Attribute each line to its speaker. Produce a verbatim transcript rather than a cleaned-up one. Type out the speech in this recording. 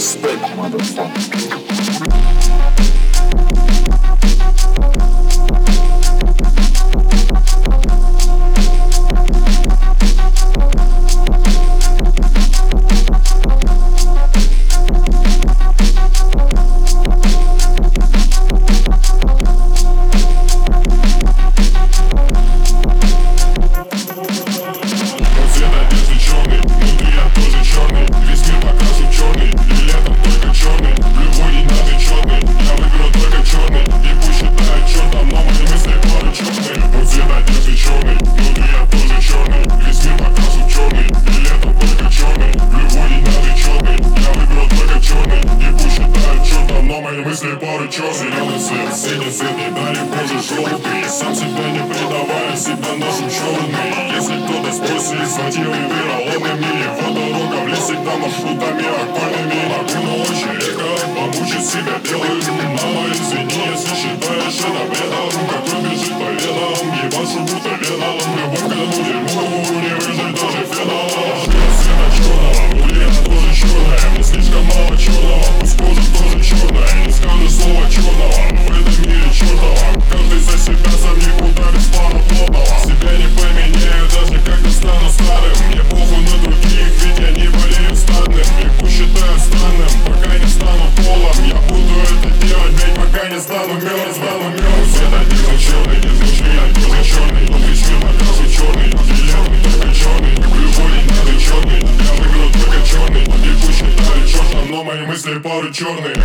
Speaker 1: Respect, motherfucker.
Speaker 2: Мысли порой чёрный, зеленый цвет, синий цвет, не дали кожи желтый. Сам себя не предавая, себя ношу черный. Если кто-то спросит, с мотивами вероломными, его дорога в лес всегда маршрутами окольными. Могу ночь редко помучить себя белым. Мама, извини, если считаешь это бредом. Какой бежит по венам, ебашу будто веном. Любовь к этому дерьму не выжить даже феном. Ждет света черного, внутри она тоже черная. Но слишком мало черного, пусть кожа тоже черная. Не скажешь слова черного в этом мире чертова. Каждый за себя, сам никуда без плана плотного. Себя не поменяю, даже когда стану старым. Мне похуй на других, ведь я не болею стадным. И пусть считаю странным, пока не стану полом. Я буду это делать, блять, пока не стану мертв, стану мертв. Свет один за черный, изнутри я тоже черный. Внутри свет покрашу черный, зеленый, только черный. Любой не надо черный, я выиграю только черный. И пусть считаю чертом, но мои мысли порой черные.